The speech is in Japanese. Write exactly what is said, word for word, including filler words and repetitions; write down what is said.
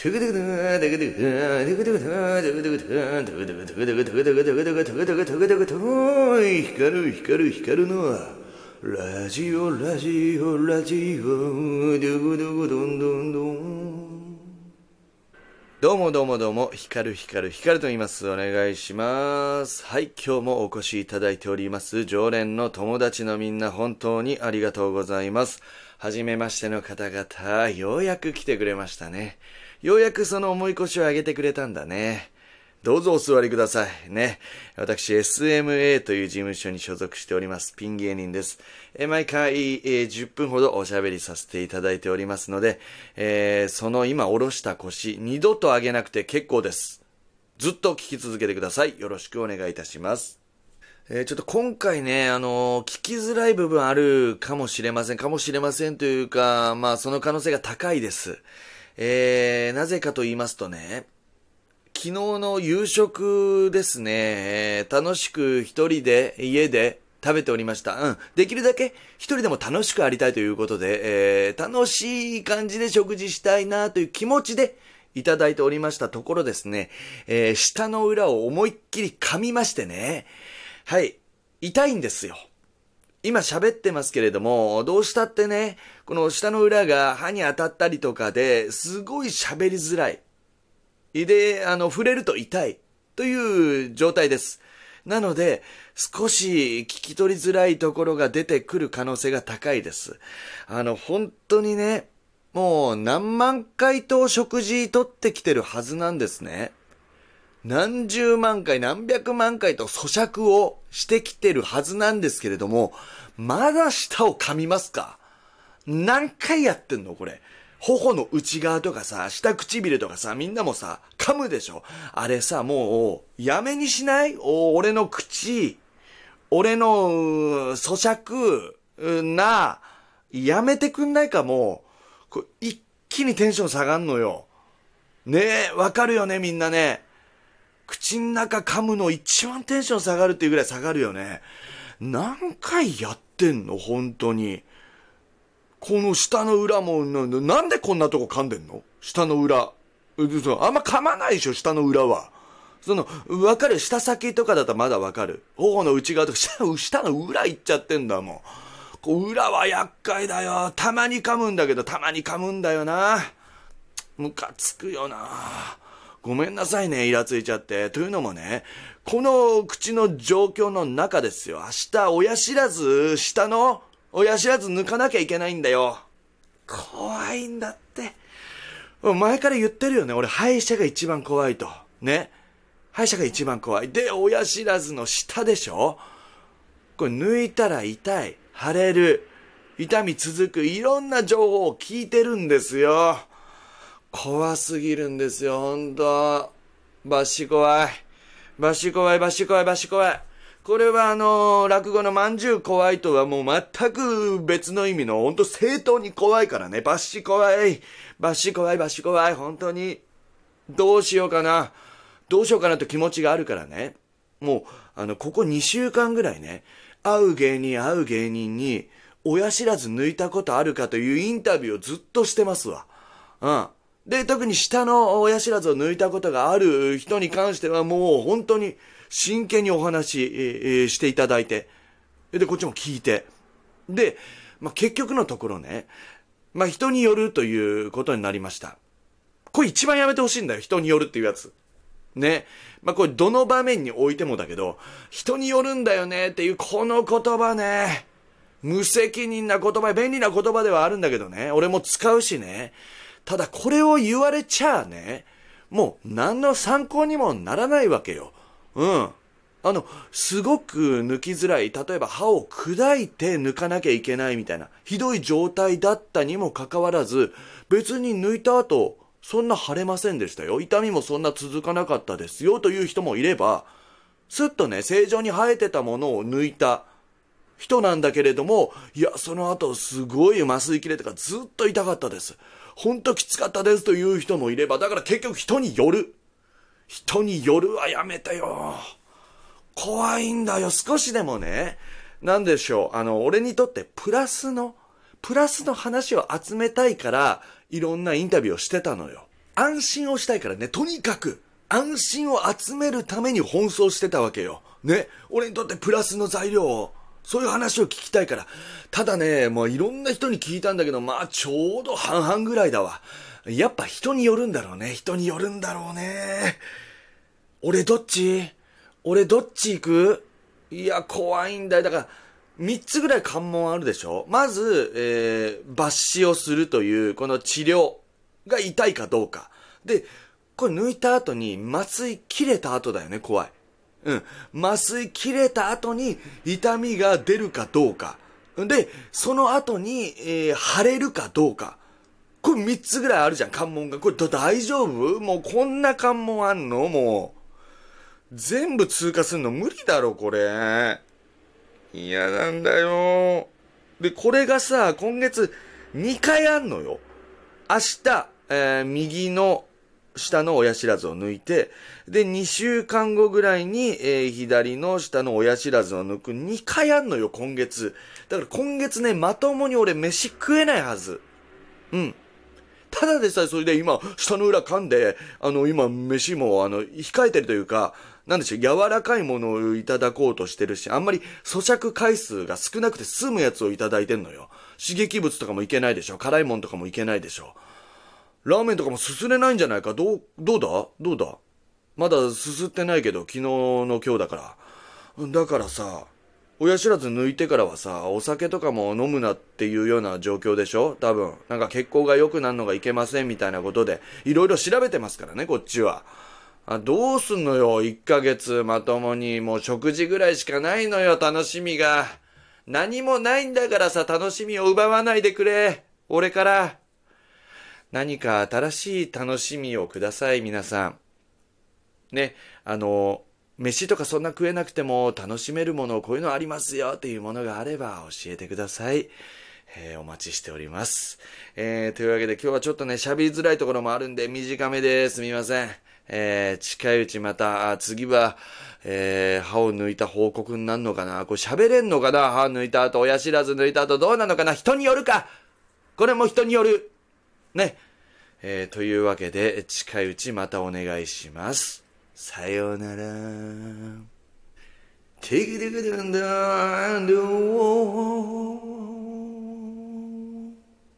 る光る光るのラジオラジオラジオドゥグドゥグドンドンドン。どうもどうもどうも、光る光る光ると言います。お願いします。はい、今日もお越しいただいております常連の友達のみんな、本当にありがとうございます。はじめましての方々、ようやく来てくれましたね。ようやくその重い腰を上げてくれたんだね。どうぞお座りください。ね。私、エスエムエー という事務所に所属しております。ピン芸人です。え毎回、えー、じゅっぷんほどおしゃべりさせていただいておりますので、えー、その今下ろした腰、二度と上げなくて結構です。ずっと聞き続けてください。よろしくお願いいたします。えー、ちょっと今回ね、あのー、聞きづらい部分あるかもしれません。かもしれませんというか、まあその可能性が高いです。えー、なぜかと言いますとね、昨日の夕食ですね、えー、楽しく一人で家で食べておりました。うん。できるだけ一人でも楽しくありたいということで、えー、楽しい感じで食事したいなという気持ちでいただいておりましたところですね、えー、舌の裏を思いっきり噛みましてね。はい。痛いんですよ。今喋ってますけれども、どうしたってね、この舌の裏が歯に当たったりとかですごい喋りづらい。で、あの、触れると痛いという状態です。なので、少し聞き取りづらいところが出てくる可能性が高いです。あの、本当にね、もう何万回と食事とってきてるはずなんですね。何十万回、何百万回と咀嚼をしてきてるはずなんですけれども、まだ舌を噛みますか？何回やってんのこれ。頬の内側とかさ、下唇とかさ、みんなもさ、噛むでしょ。あれさ、もう、やめにしない？お俺の口、俺の、咀嚼、な、やめてくんないかもう。これ一気にテンション下がんのよ。ねえ、わかるよね、みんなね。口ん中噛むの一番テンション下がるっていうぐらい下がるよね。何回やってんの本当に。この下の裏もな、なんでこんなとこ噛んでんの？下の裏。あんま噛まないでしょ、下の裏は。その、わかる？下先とかだったらまだわかる。頬の内側とか、下の裏行っちゃってんだもん。こう裏は厄介だよ。たまに噛むんだけど、たまに噛むんだよな。ムカつくよな。ごめんなさいね、イラついちゃって。というのもね、この口の状況の中ですよ。明日、親知らず、下の、親知らず抜かなきゃいけないんだよ。怖いんだって。前から言ってるよね。俺、歯医者が一番怖いと。ね。歯医者が一番怖い。で、親知らずの下でしょ？これ抜いたら痛い。腫れる。痛み続く。いろんな情報を聞いてるんですよ。怖すぎるんですよ、ほんと。バシ怖い。バシ怖い、バシ怖い、バシ怖い。これはあのー、落語のまんじゅう怖いとはもう全く別の意味の、ほんと正当に怖いからね。バシ怖い。バシ怖い、バシ怖い。本当に。どうしようかな。どうしようかなと気持ちがあるからね。もう、あの、ここにしゅうかんぐらいね、会う芸人、会う芸人に、親知らず抜いたことあるかというインタビューをずっとしてますわ。うん。で、特に下の親知らずを抜いたことがある人に関してはもう本当に真剣にお話、えー、していただいて、で、こっちも聞いて。で、まあ、結局のところね、まあ、人によるということになりました。これ一番やめてほしいんだよ、人によるっていうやつ。ね。まあ、これどの場面においてもだけど、人によるんだよねっていうこの言葉ね、無責任な言葉、便利な言葉ではあるんだけどね、俺も使うしね。ただこれを言われちゃあね、もう何の参考にもならないわけよ。うん。あの、すごく抜きづらい、例えば歯を砕いて抜かなきゃいけないみたいな、ひどい状態だったにもかかわらず、別に抜いた後、そんな腫れませんでしたよ。痛みもそんな続かなかったですよという人もいれば、すっとね、正常に生えてたものを抜いた人なんだけれども、いや、その後すごい麻酔切れとかずっと痛かったです。ほんときつかったですという人もいれば、だから結局人による。人によるはやめてよ。怖いんだよ。少しでもね、なんでしょう。あの、俺にとってプラスの、プラスの話を集めたいから、いろんなインタビューをしてたのよ。 安心をしたいからね、とにかく安心を集めるために奔走してたわけよ。ね、俺にとってプラスの材料を、そういう話を聞きたいから。ただね、もういろんな人に聞いたんだけど、まあちょうど半々ぐらいだわ。やっぱ人によるんだろうね、人によるんだろうね。俺どっち俺どっち行く？いや、怖いんだよ。だから、三つぐらい関門あるでしょ。まず、えー、抜歯をするという、この治療が痛いかどうか。で、これ抜いた後に麻酔切れた後だよね、怖い。うん。麻酔切れた後に痛みが出るかどうか。で、その後に、えー、腫れるかどうか。これ三つぐらいあるじゃん、関門が。これ大丈夫？もうこんな関門あんの？もう。全部通過すんの無理だろ、これ。嫌なんだよ。で、これがさ、今月にかいあんのよ。明日、えー、右の下の親知らずを抜いて、で、にしゅうかんごぐらいに、えー、左の下の親知らずを抜くにかいあんのよ、今月。だから今月ね、まともに俺飯食えないはず。うん。ただでさえそれで今、下の裏噛んで、あの、今、飯も、あの、控えてるというか、なんでしょう、柔らかいものをいただこうとしてるし、あんまり咀嚼回数が少なくて済むやつをいただいてんのよ。刺激物とかもいけないでしょ。辛いもんとかもいけないでしょ。ラーメンとかもすすれないんじゃないか。どう、どうだどうだまだすすってないけど、昨日の今日だから。だからさ、親知らず抜いてからはさ、お酒とかも飲むなっていうような状況でしょ多分。なんか血行が良くなるのがいけませんみたいなことで、いろいろ調べてますからね、こっちは。あ、どうすんのよ、いっかげつまともに。もう食事ぐらいしかないのよ、楽しみが。何もないんだからさ、楽しみを奪わないでくれ。俺から。何か新しい楽しみをください、皆さん。ね、あの、飯とかそんな食えなくても楽しめるもの、こういうのありますよっていうものがあれば教えてください。えー、お待ちしております。えー、というわけで今日はちょっとね、喋りづらいところもあるんで短めですみません。えー、近いうちまた、次は、えー、歯を抜いた報告になるのかなこれ喋れんのかな歯抜いた後、親知らず抜いた後どうなのかな人によるかこれも人によるね。えー、というわけで、近いうちまたお願いします。さようなら。テクテクテクテクテク